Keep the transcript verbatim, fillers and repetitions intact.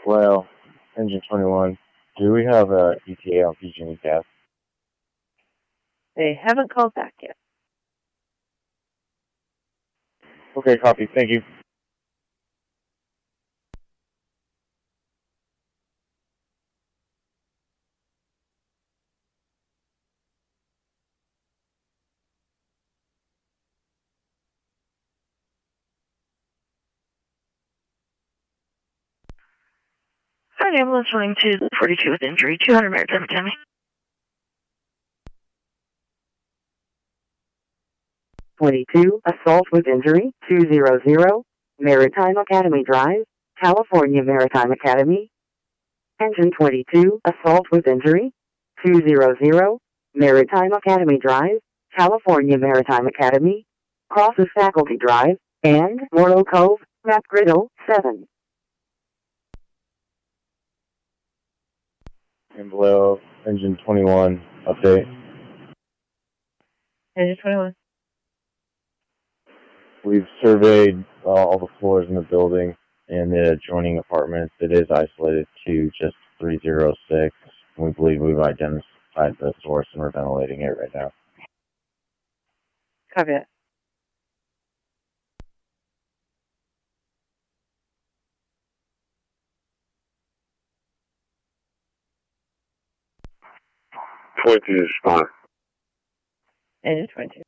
Well, engine twenty-one, do we have a E T A on P G and E gas? They haven't called back yet. Okay, copy. Thank you. Hi, ambulance running to forty-two with injury, two hundred Maritime Academy. twenty-two, assault with injury, two hundred, Maritime Academy Drive, California Maritime Academy. Engine twenty-two, assault with injury, two hundred, Maritime Academy Drive, California Maritime Academy. Crosses Faculty Drive, and Morrow Cove, Map Griddle, seven. And below, engine twenty-one, update. Engine twenty-one. We've surveyed uh, all the floors in the building and the adjoining apartments. It is isolated to just three oh six. We believe we've identified the source and we're ventilating it right now. Copy that. twenty-two is fine. Engine twenty-two.